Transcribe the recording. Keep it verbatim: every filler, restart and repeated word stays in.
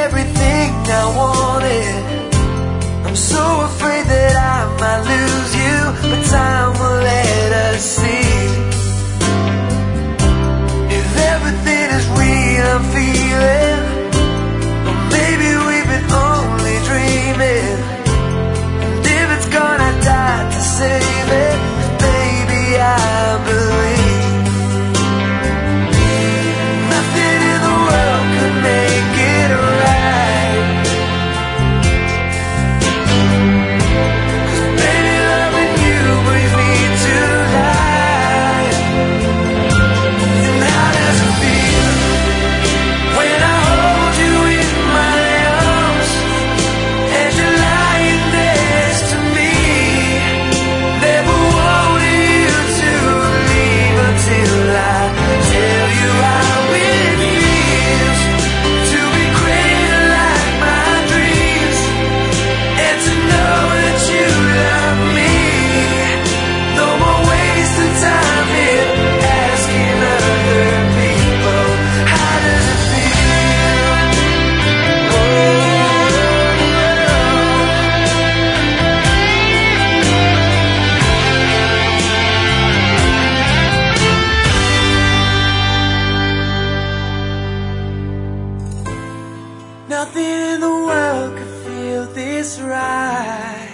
everything I wanted. I'm so afraid that I might lose you, but time will let us see. If everything is real I'm feeling, or maybe we've been only dreaming. And if it's gonna die to save it, baby I believe. Nothing in the world could make it right. Baby, loving you brings me to life. And how does it feel when I hold you in my arms, and you're lying next to me? Never wanted you to leave until I tell you how it feels to be crazy like my dreams, and to know that you love me. No more wasting time here asking other people, how does it feel? Oh, nothing in the world could feel this right.